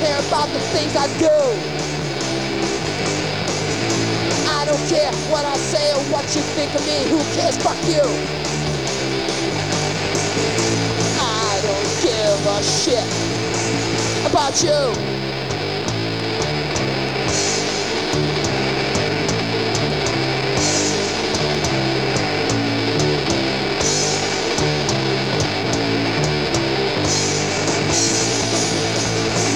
care about the things I do. I don't care what I say or what you think of me. Who cares? Fuck you. I don't give a shit about you.